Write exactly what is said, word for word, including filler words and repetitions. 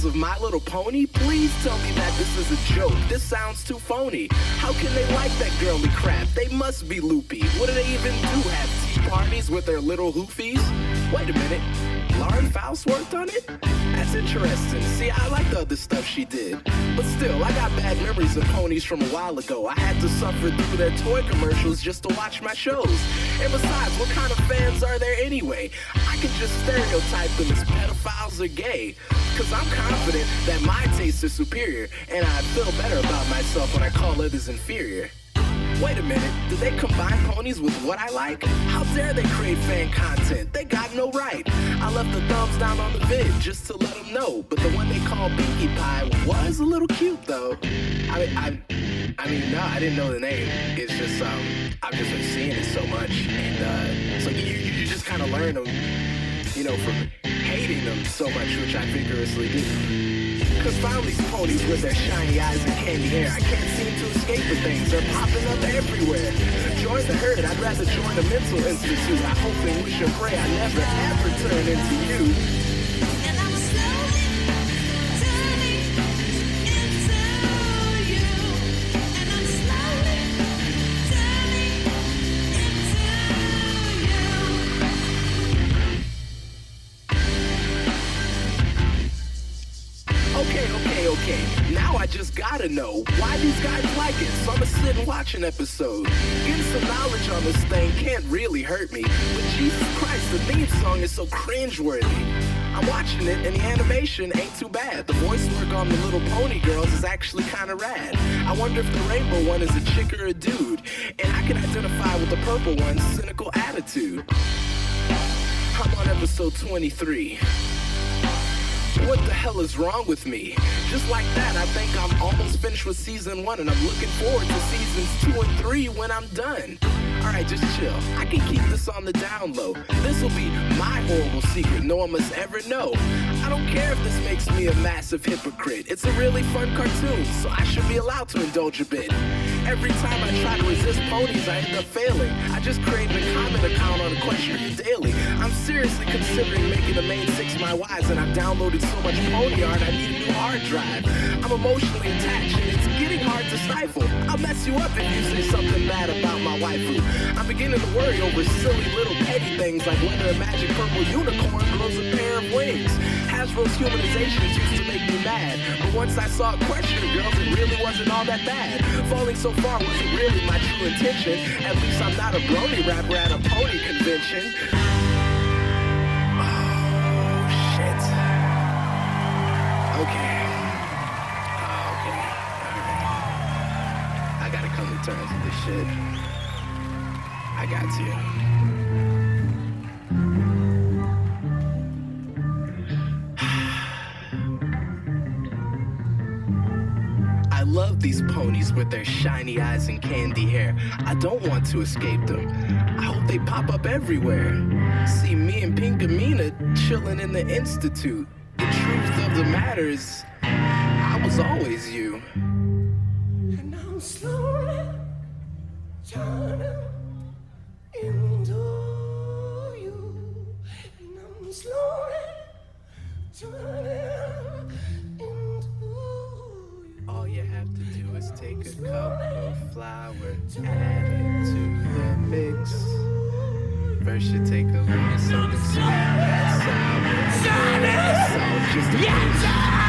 fans of My Little Pony, please tell me that this is a joke. This sounds too phony. How can they like that girly crap? They must be loopy. What do they even do? Have tea parties with their little hoofies? Wait a minute. Lauren Faust worked on it? That's interesting. See, I like the other stuff she did. But still, I got bad memories of ponies from a while ago. I had to suffer through their toy commercials just to watch my shows. And besides, what kind of fans are there anyway? I could just stereotype them as pedophiles or gay. Cause I'm confident that my tastes are superior, and I feel better about myself when I call others inferior. Wait a minute, did they combine ponies with what I like? How dare they create fan content? They got no right. I left the thumbs down on the vid just to let them know, but the one they called Pinkie Pie was a little cute though. I mean, I, I mean, no, I didn't know the name. It's just, um, I've just been seeing it so much, and uh, so you, you just kind of learn them, you know, from hating them so much, which I vigorously do. Cause found these ponies with their shiny eyes and candy hair. I can't seem to escape the things, they're popping up everywhere. Join the herd, I'd rather join a mental institute. I hope and wish and pray I never ever turn into you. And I'm slowly turning into you. And I'm slowly turning into you. Okay, okay, okay. Now I just gotta know why these guys like it. So I'ma sit and watch an episode. Getting some knowledge on this thing can't really hurt me. But Jesus Christ, the theme song is so cringeworthy. I'm watching it and the animation ain't too bad. The voice work on the Little Pony girls is actually kinda rad. I wonder if the rainbow one is a chick or a dude. And I can identify with the purple one's cynical attitude. I'm on episode twenty-three. What the hell is wrong with me? Just like that, I think I'm almost finished with season one, and I'm looking forward to seasons two and three when I'm done. Alright, just chill. I can keep this on the down low. This'll be my horrible secret no one must ever know. I don't care if this makes me a massive hypocrite. It's a really fun cartoon, so I should be allowed to indulge a bit. Every time I try to resist ponies, I end up failing. I just created a comment account on Equestria Daily. I'm seriously considering making the main six my wives, and I've downloaded so much pony art I need a new hard drive. I'm emotionally attached, and it's getting hard to stifle. I'll mess you up if you say something bad about my waifu. I'm beginning to worry over silly little petty things like whether a magic purple unicorn grows a pair of wings. Hasbro's humanizations used to make me mad, but once I saw Equestria Girls, it really wasn't all that bad. Falling so far wasn't really my true intention. At least I'm not a brony rapper at a pony convention. Oh, shit. Okay. Oh, okay. Alright. I gotta come to terms with this shit. I got to. I love these ponies with their shiny eyes and candy hair. I don't want to escape them. I hope they pop up everywhere. See me and Pinkamena chilling in the institute. The truth of the matter is, I was always you. And I'm slowly turning into you. And I'm slowly turning into you. All you have to do is take a cup of flour, add it to the mix. First you take a little something sweet and sour, salt just a pinch.